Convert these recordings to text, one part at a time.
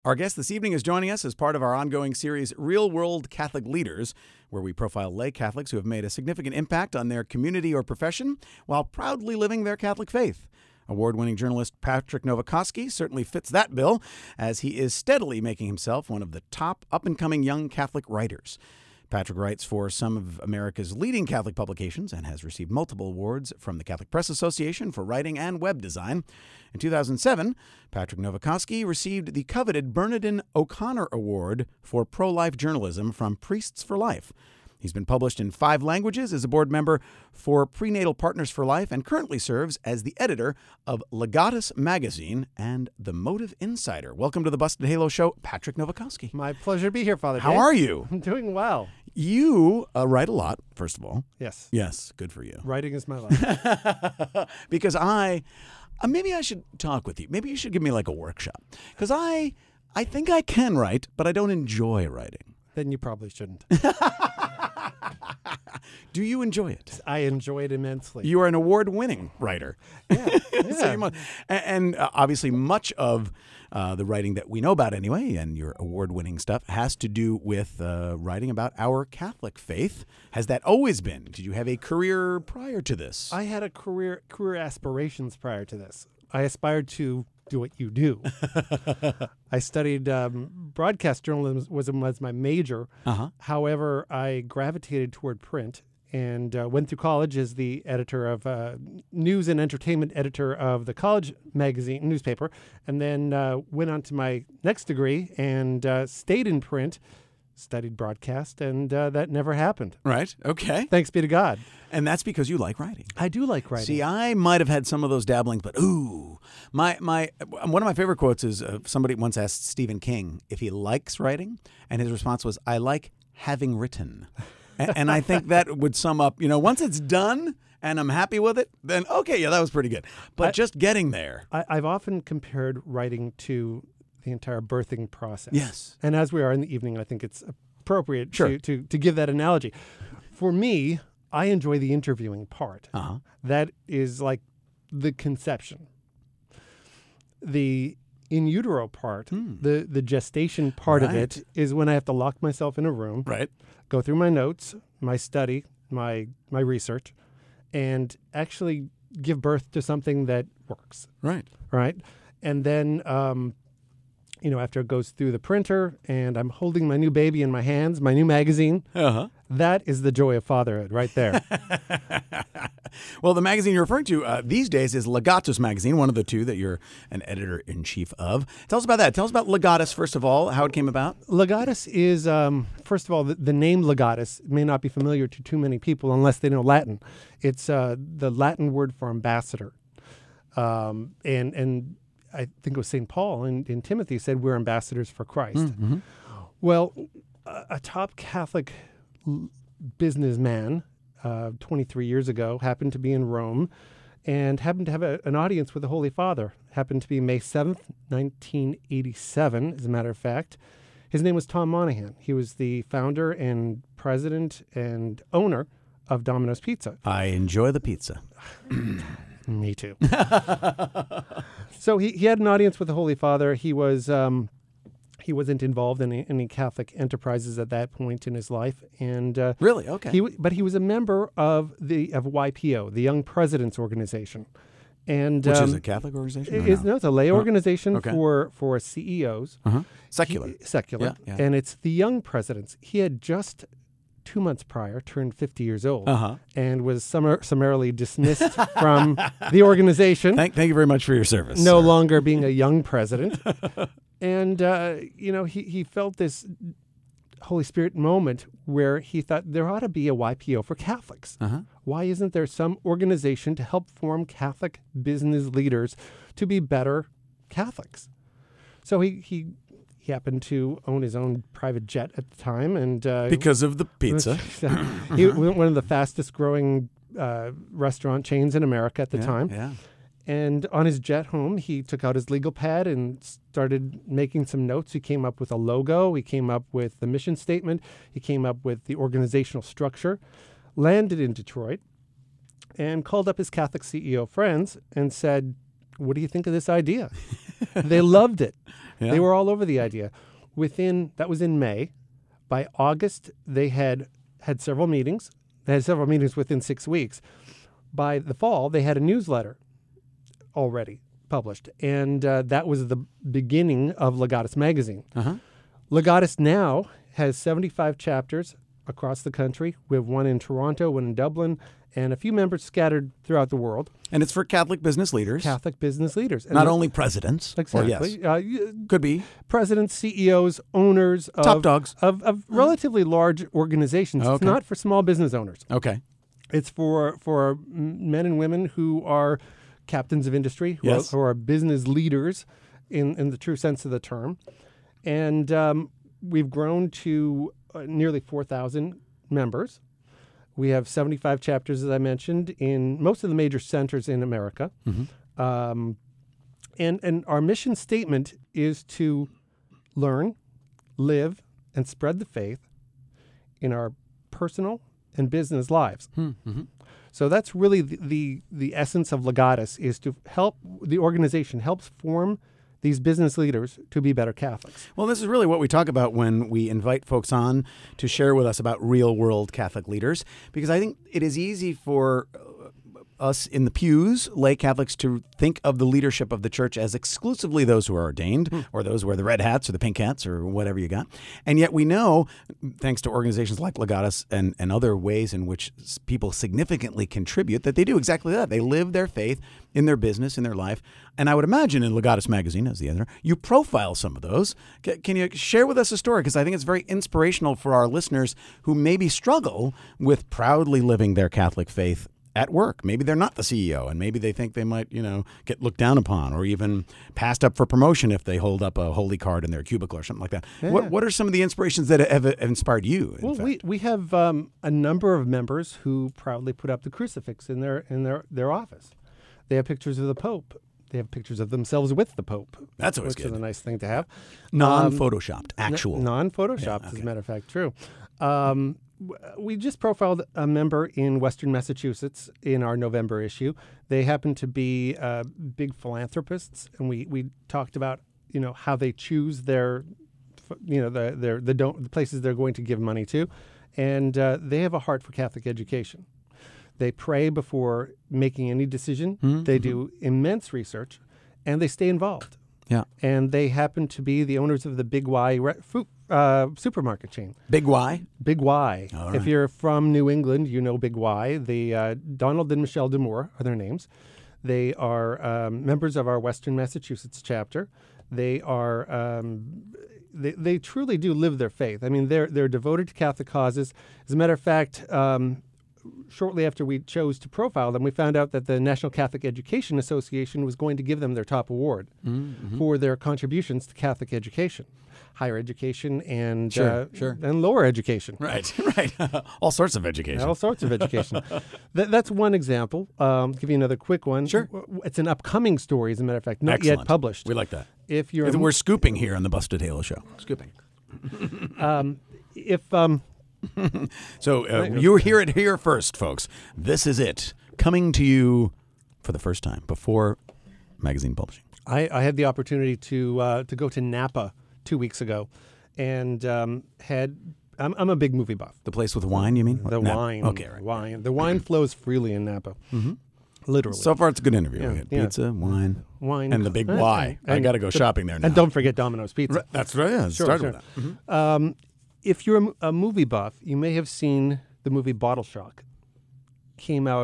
Our guest this evening is joining us as part of our ongoing series, Real World Catholic Leaders, where we profile lay Catholics who have made a significant impact on their community or profession while proudly living their Catholic faith. Award-winning journalist Patrick Nowakowski certainly fits that bill, as he is steadily making himself one of the top up-and-coming young Catholic writers. Patrick writes for some of America's leading Catholic publications and has received multiple awards from the Catholic Press Association for writing and web design. In 2007, Patrick Nowakowski received the coveted Bernardine O'Connor Award for pro-life journalism from Priests for Life. He's been published in 5 languages, is a board member for Prenatal Partners for Life, and currently serves as the editor of Legatus Magazine and The Motive Insider. Welcome to the Busted Halo Show, Patrick Nowakowski. My pleasure to be here, Father How Dave. are you? I'm doing well. You write a lot, first of all. Yes. Yes, good for you. Writing is my life. Because maybe I should talk with you. Maybe you should give me like a workshop. Because I think I can write, but I don't enjoy writing. Then you probably shouldn't. Do you enjoy it? I enjoy it immensely. You are an award-winning writer. Yeah. So you must, and obviously much of the writing that we know about anyway, and your award-winning stuff, has to do with writing about our Catholic faith. Has that always been? Did you have a career prior to this? I had a career aspirations prior to this. I aspired to do what you do. I studied broadcast journalism was my major. However, I gravitated toward print and went through college as the editor of news and entertainment editor of the college magazine newspaper, and then went on to my next degree and stayed in print, studied broadcast, and that never happened. Right. Okay. Thanks be to God. And that's because you like writing. I do like writing. See, I might have had some of those dabblings, but one of my favorite quotes is somebody once asked Stephen King if he likes writing, and his response was, "I like having written." And I think that would sum up, once it's done and I'm happy with it, then okay, yeah, that was pretty good. But just getting there. I've often compared writing to the entire birthing process. Yes. And as we are in the evening, I think it's appropriate Sure. to give that analogy. For me, I enjoy the interviewing part. That is like the conception. The in utero part, the gestation part of it is when I have to lock myself in a room, Right. go through my notes, my study, my research, and actually give birth to something that works. Right. Right? And then, after it goes through the printer and I'm holding my new baby in my hands, my new magazine, that is the joy of fatherhood right there. Well, the magazine you're referring to these days is Legatus Magazine, one of the 2 that you're an editor-in-chief of. Tell us about that. Tell us about Legatus, first of all, how it came about. Legatus is, first of all, the name Legatus may not be familiar to too many people unless they know Latin. It's the Latin word for ambassador. And I think it was St. Paul in Timothy said we're ambassadors for Christ. Well, a top Catholic businessman 23 years ago happened to be in Rome and happened to have an audience with the Holy Father. Happened to be May 7th, 1987, as a matter of fact. His name was Tom Monahan. He was the founder and president and owner of Domino's Pizza. I enjoy the pizza. Me too. So he had an audience with the Holy Father. He was he wasn't involved in any Catholic enterprises at that point in his life, and Really? Okay. But he was a member of YPO, the Young Presidents Organization, and Which is a Catholic organization? Or no? it's a lay organization okay. for CEOs, Secular. secular, Yeah. and it's the Young Presidents. He had just 2 months prior turned 50 years old and was summarily dismissed from the organization. Thank you very much for your service. No sir. longer being a young president. And, he felt this Holy Spirit moment where he thought there ought to be a YPO for Catholics. Why isn't there some organization to help form Catholic business leaders to be better Catholics? So he happened to own his own private jet at the time, and Because of the pizza. he was one of the fastest growing restaurant chains in America at the time. Yeah. And on his jet home, he took out his legal pad and started making some notes. He came up with a logo. He came up with the mission statement. He came up with the organizational structure, landed in Detroit, and called up his Catholic CEO friends and said, "What do you think of this idea?" They loved it. Yeah. They were all over the idea. That was in May. By August, they had several meetings. They had several meetings within 6 weeks. By the fall, they had a newsletter already published, and that was the beginning of Legatus Magazine. Uh-huh. Legatus now has 75 chapters across the country. We have one in Toronto, one in Dublin, and a few members scattered throughout the world. And it's for Catholic business leaders. Catholic business leaders. And Not only presidents. Exactly. Or yes. Could be. Presidents, CEOs, owners of Top dogs. Of relatively large organizations. Okay. It's not for small business owners. Okay. It's for men and women who are captains of industry, who are business leaders in the true sense of the term. And we've grown to nearly 4,000 members. We have 75 chapters, as I mentioned, in most of the major centers in America. Mm-hmm. And our mission statement is to learn, live, and spread the faith in our personal and business lives. Mm-hmm. So that's really the essence of Legatus, is to help the organization, helps form these business leaders to be better Catholics. Well, this is really what we talk about when we invite folks on to share with us about real-world Catholic leaders, because I think it is easy for us in the pews, lay Catholics, to think of the leadership of the church as exclusively those who are ordained or those who wear the red hats or the pink hats or whatever you got. And yet we know, thanks to organizations like Legatus and other ways in which people significantly contribute, that they do exactly that. They live their faith in their business, in their life. And I would imagine in Legatus Magazine, as the editor, you profile some of those. Can you share with us a story? Because I think it's very inspirational for our listeners who maybe struggle with proudly living their Catholic faith at work. Maybe they're not the CEO, and maybe they think they might, get looked down upon or even passed up for promotion if they hold up a holy card in their cubicle or something like that. Yeah. What are some of the inspirations that have inspired you? Well, we have a number of members who proudly put up the crucifix in their office. They have pictures of the Pope. They have pictures of themselves with the Pope. That's always which good. is a nice thing to have. Non-photoshopped, actual. Non-photoshopped, as a matter of fact, true. We just profiled a member in Western Massachusetts in our November issue. They happen to be big philanthropists, and we talked about how they choose their the places they're going to give money to, and they have a heart for Catholic education. They pray before making any decision. Mm-hmm. They do immense research, and they stay involved. Yeah. And they happen to be the owners of the Big Y supermarket chain. Big Y? Big Y. All right. If you're from New England, you know Big Y. The Donald and Michelle DeMoore are their names. They are members of our Western Massachusetts chapter. They are they truly do live their faith. I mean, they're devoted to Catholic causes. As a matter of fact, shortly after we chose to profile them, we found out that the National Catholic Education Association was going to give them their top award for their contributions to Catholic education, higher education, and and lower education. Right. All sorts of education. All sorts of education. That's one example. Give you another quick one. Sure. It's an upcoming story, as a matter of fact, not Excellent. yet published. We like that. If you're We're scooping here on the Busted Halo Show. Scooping. So you hear it here first, folks. This is it, coming to you for the first time before magazine publishing. I had the opportunity to go to Napa 2 weeks ago, and I'm a big movie buff. The place with wine, you mean? Wine. Okay, right. Wine. The wine flows freely in Napa. Mm-hmm. Literally. So far, it's a good interview. We had pizza, wine, and the big Y. I got to go shopping there now. And don't forget Domino's Pizza. Right, that's right. Yeah, Sure. with that. Mm-hmm. If you're a movie buff, you may have seen the movie Bottle Shock. Came out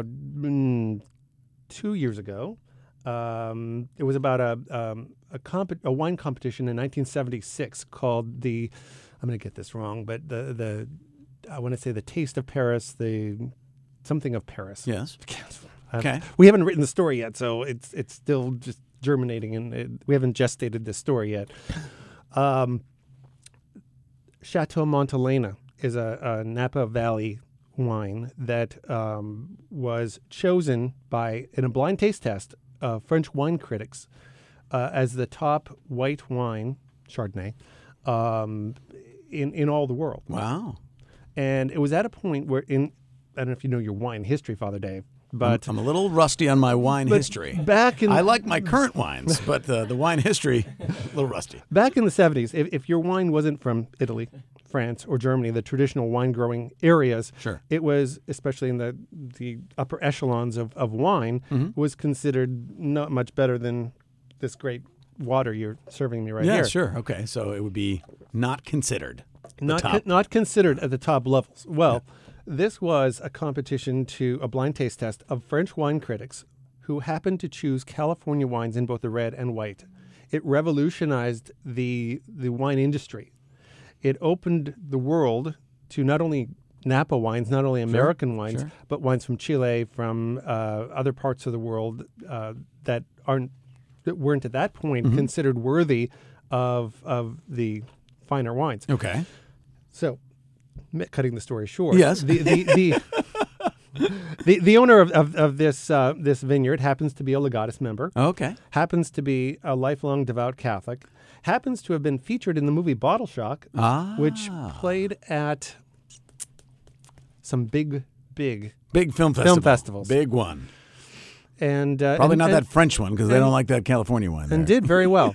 2 years ago. It was about a wine competition in 1976 called the, I'm going to get this wrong, but I want to say the Taste of Paris, the something of Paris. Yes. Okay. We haven't written the story yet, so it's still just germinating, and we haven't gestated this story yet. Chateau Montelena is a Napa Valley wine that was chosen in a blind taste test of French wine critics as the top white wine, Chardonnay, in all the world. Wow. And it was at a point where I don't know if you know your wine history, Father Dave, but I'm a little rusty on my wine history. I like my current wines, but the wine history, a little rusty. Back in the 70s, if your wine wasn't from Italy, France, or Germany, the traditional wine-growing areas, Sure. it was, especially in the upper echelons of wine, was considered not much better than this great water you're serving me right here. Yeah, sure. Okay, so it would be not considered. Not considered at the top levels. Well, this was a competition a blind taste test of French wine critics who happened to choose California wines in both the red and white. It revolutionized the wine industry. It opened the world to not only Napa wines, not only American wines, but wines from Chile, from other parts of the world that weren't at that point considered worthy of the finer wines. Okay. So, cutting the story short, yes, the owner of this vineyard happens to be a Legatus member. Okay. Happens to be a lifelong devout Catholic. Happens to have been featured in the movie Bottle Shock, which played at some big film festivals. Big one. And probably not that French one because they don't like that California one. And did very well.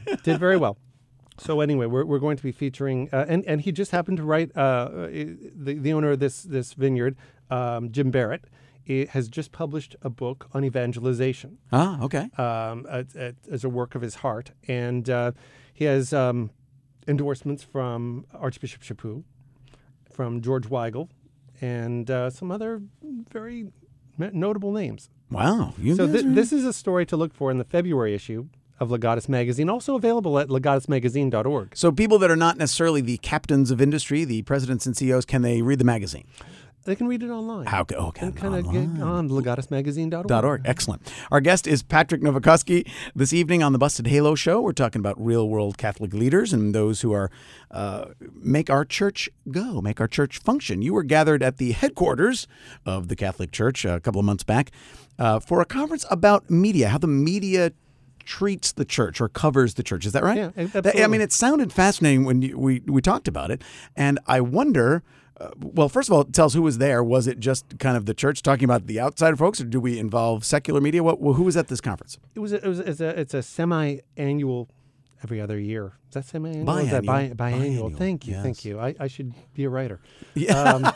So anyway, we're going to be featuring, and he just happened to write the owner of this vineyard, Jim Barrett. He has just published a book on evangelization. Okay. As a work of his heart, and he has endorsements from Archbishop Chaput, from George Weigel, and some other very notable names. Wow. This is a story to look for in the February issue of Legatus Magazine, also available at legatusmagazine.org. So people that are not necessarily the captains of industry, the presidents and CEOs, can they read the magazine? They can read it online. Can kind of get on legatusmagazine.org. Excellent. Our guest is Patrick Nowakowski. This evening on the Busted Halo Show, we're talking about real-world Catholic leaders and those who are make our church go, make our church function. You were gathered at the headquarters of the Catholic Church a couple of months back for a conference about media, how the media treats the church or covers the church. Is that right? Yeah, absolutely. I mean, it sounded fascinating when we talked about it, and I wonder. Well, first of all, tell us who was there. Was it just kind of the church talking about the outsider folks, or do we involve secular media? Who was at this conference? It's a semi-annual, every other year. Is that semi-annual? Biannual. Thank you. I should be a writer. Yeah.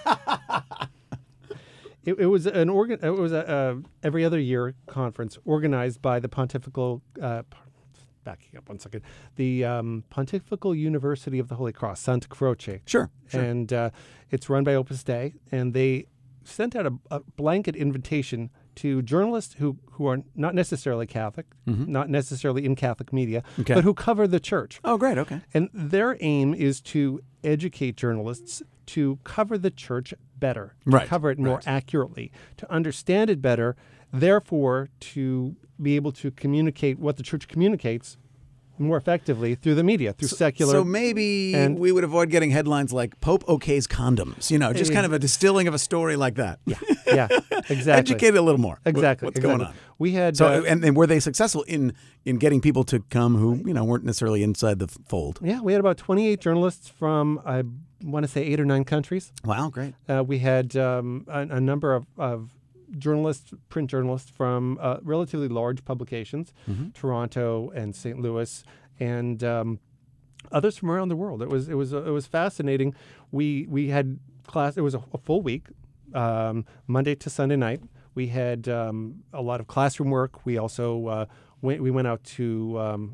It was a every other year conference organized by the Pontifical. Backing up one second, the Pontifical University of the Holy Cross, Santa Croce. Sure. And it's run by Opus Dei, and they sent out a blanket invitation to journalists who are not necessarily Catholic, not necessarily in Catholic media, but who cover the church. Oh, great. Okay. And their aim is to educate journalists to cover the church better, to cover it more accurately, to understand it better, therefore to be able to communicate what the church communicates more effectively through the media, through secular. So maybe we would avoid getting headlines like Pope okays condoms, just kind of a distilling of a story like that. Yeah, exactly. Educate it a little more. Exactly. What's going on? We had and were they successful in getting people to come who weren't necessarily inside the fold? Yeah, we had about 28 journalists from I want to say 8 or 9 countries. Wow, great. We had a number of journalists, print journalists from relatively large publications, Toronto and St. Louis, and others from around the world. It was fascinating. We had class. It was a full week, Monday to Sunday night. We had a lot of classroom work. We also went out to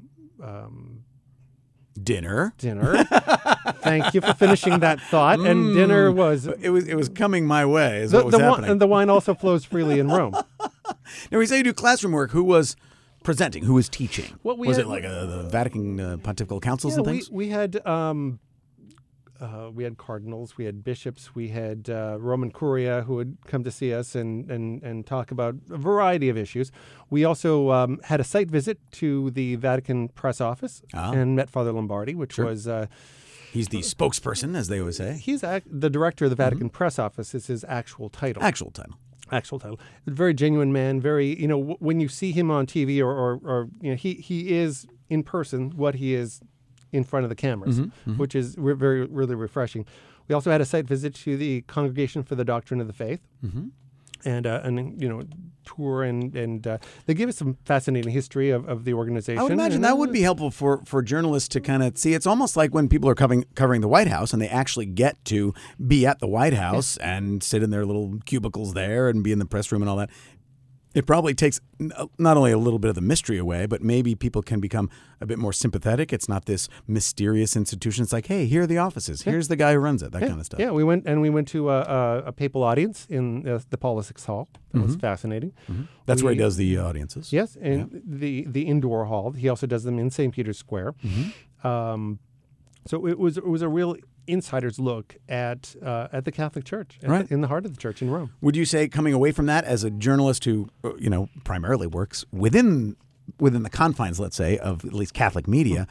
dinner. Thank you for finishing that thought. And dinner was it was coming my way. Is what was happening. And the wine also flows freely in Rome. Now, we say you do classroom work. Who was presenting? Who was teaching? Was it like the Vatican Pontifical Councils and things? We had cardinals, we had bishops, we had Roman Curia who would come to see us and talk about a variety of issues. We also had a site visit to the Vatican press office and met Father Lombardi, which was... He's the spokesperson, as they always say. He's the director of the Vatican press office is his actual title. Actual title. Very genuine man, very, when you see him on TV or he is in person what he is in front of the cameras, which is really refreshing. We also had a site visit to the Congregation for the Doctrine of the Faith. tour and they give us some fascinating history of the organization. I would imagine that would be helpful for journalists to kind of see. It's almost like when people are covering the White House and they actually get to be at the White House and sit in their little cubicles there and be in the press room and all that. It probably takes not only a little bit of the mystery away, but maybe people can become a bit more sympathetic. It's not this mysterious institution. It's like, hey, here are the offices. Here's the guy who runs it, that kind of stuff. Yeah, we went to a papal audience in the Paul VI Hall. That was fascinating. Mm-hmm. That's where he does the audiences. Yes, and the indoor hall. He also does them in St. Peter's Square. Mm-hmm. So it was a real insider's look at the Catholic Church, in the heart of the church in Rome. Would you say, coming away from that as a journalist who primarily works within the confines, let's say, of at least Catholic media,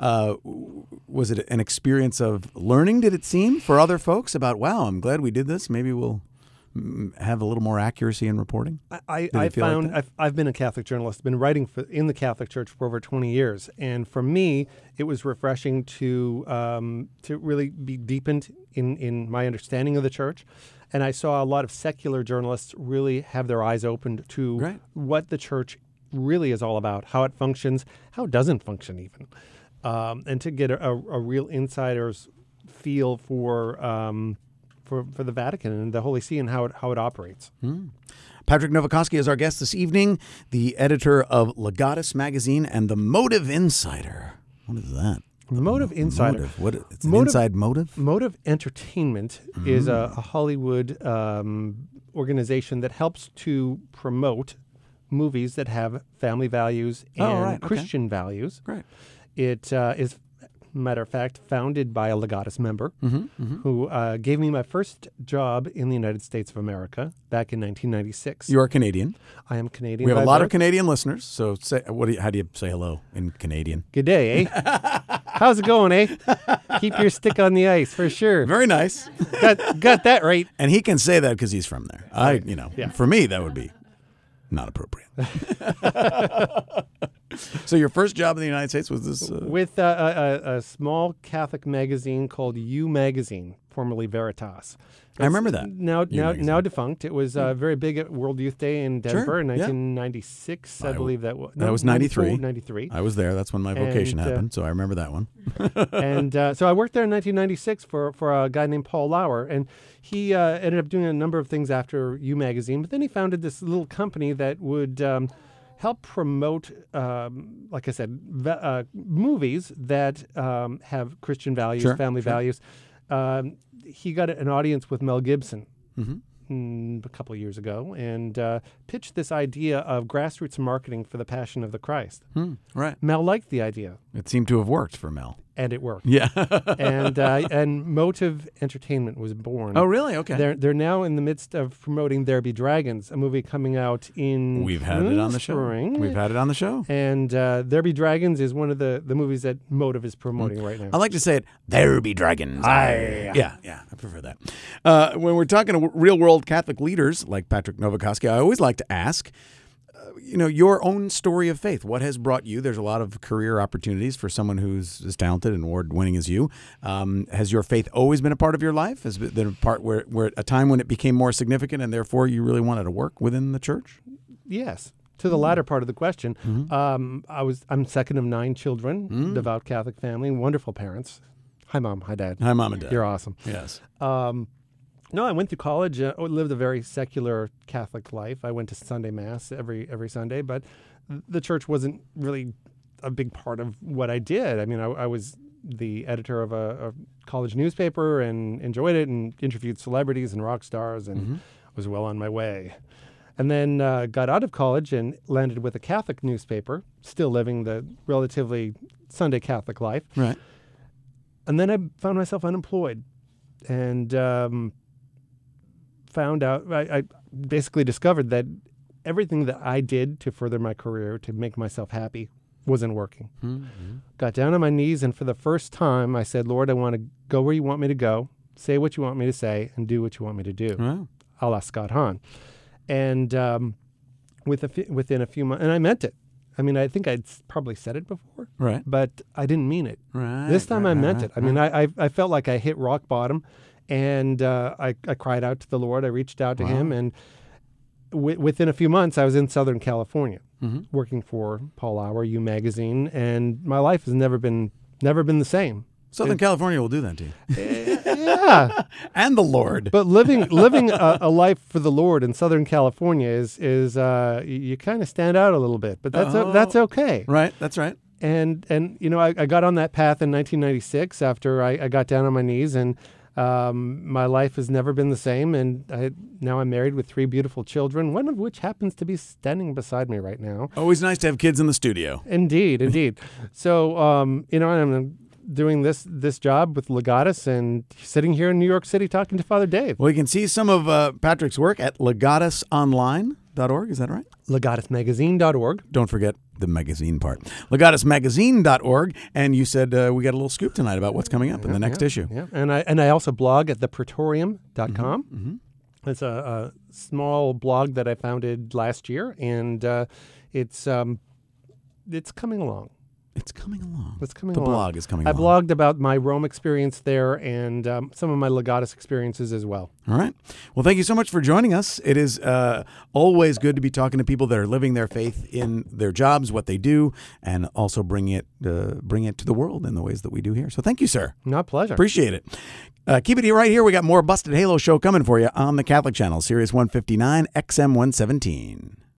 was it an experience of learning? Did it seem for other folks about, wow, I'm glad we did this. Maybe we'll have a little more accuracy in reporting? I found like I've been a Catholic journalist, been writing in the Catholic Church for over 20 years, and for me, it was refreshing to really be deepened in my understanding of the Church, and I saw a lot of secular journalists really have their eyes opened to what the Church really is all about, how it functions, how it doesn't function even, and to get a real insider's feel for the Vatican and the Holy See and how it operates. Patrick Nowakowski is our guest this evening, the editor of Legatus Magazine and the Motive Insider. What is that? The Motive Insider. Motive. It's an inside motive? Motive Entertainment is a Hollywood organization that helps to promote movies that have family values and Christian values. Great. It is, matter of fact, founded by a Legatus member who gave me my first job in the United States of America back in 1996. You are Canadian. I am Canadian. We have a lot of Canadian listeners, so how do you say hello in Canadian? Good day, eh? How's it going, eh? Keep your stick on the ice, for sure. Very nice. Got that right. And he can say that because he's from there. For me, that would be not appropriate. So your first job in the United States was this? With a small Catholic magazine called U Magazine, formerly Veritas. I remember that. Now defunct. It was very big at World Youth Day in Denver in 1996, I believe that was. That was 93. 93. I was there. That's when my vocation happened, so I remember that one. And so I worked there in 1996 for a guy named Paul Lauer, and he ended up doing a number of things after U Magazine, but then he founded this little company that would help promote, like I said, movies that have Christian values, family values. He got an audience with Mel Gibson a couple of years ago and pitched this idea of grassroots marketing for the Passion of the Christ. Right. Mel liked the idea. It seemed to have worked for Mel. And it worked. Yeah. and Motive Entertainment was born. Oh, really? Okay. They're now in the midst of promoting There Be Dragons, a movie coming out in We've had it on the show. Spring. We've had it on the show. And There Be Dragons is one of the movies that Motive is promoting right now. I like to say it, There Be Dragons. Yeah, I prefer that. When we're talking to real-world Catholic leaders like Patrick Nowakowski, I always like to ask, your own story of faith. What has brought you? There's a lot of career opportunities for someone who's as talented and award-winning as you. Has your faith always been a part of your life? Has it been a part where a time when it became more significant and therefore you really wanted to work within the church? Yes. To the latter part of the question, I'm second of 9 children, devout Catholic family, wonderful parents. Hi, Mom. Hi, Dad. Hi, Mom and Dad. You're awesome. Yes. No, I went through college, lived a very secular Catholic life. I went to Sunday Mass every Sunday, but the church wasn't really a big part of what I did. I mean, I was the editor of a college newspaper and enjoyed it and interviewed celebrities and rock stars and was well on my way. And then got out of college and landed with a Catholic newspaper, still living the relatively Sunday Catholic life. Right. And then I found myself unemployed and found out, I basically discovered that everything that I did to further my career, to make myself happy, wasn't working. Got down on my knees, and for the first time, I said, Lord, I want to go where you want me to go, say what you want me to say, and do what you want me to do. Wow. A la Scott Hahn. And within a few months, and I meant it. I mean, I think I'd probably said it before, right? But I didn't mean it. Right. This time I meant it. I mean, I felt like I hit rock bottom. And I cried out to the Lord. I reached out to him, and within a few months, I was in Southern California working for Paul Auer, You Magazine, and my life has never been the same. Southern California will do that to you. Yeah. And the Lord. But living a life for the Lord in Southern California is you kind of stand out a little bit, but that's okay. Right, that's right. And I got on that path in 1996 after I got down on my knees, and my life has never been the same. And now I'm married with 3 beautiful children, one of which happens to be standing beside me right now. Always nice to have kids in the studio. Indeed. So, I'm doing this job with Legatus and sitting here in New York City talking to Father Dave. Well, you can see some of Patrick's work at legatusonline.org. Is that right? Legatusmagazine.org. Don't forget the magazine part. Legatusmagazine.org. And you said we got a little scoop tonight about what's coming up in the next issue. Yeah. And I also blog at thepraetorium.com. It's a small blog that I founded last year, and it's coming along. It's coming along. The blog is coming along. I blogged about my Rome experience there and some of my Legatus experiences as well. All right. Well, thank you so much for joining us. It is always good to be talking to people that are living their faith in their jobs, what they do, and also bring it to the world in the ways that we do here. So thank you, sir. My pleasure. Appreciate it. Keep it right here. We got more Busted Halo show coming for you on the Catholic Channel, Sirius 159, XM 117.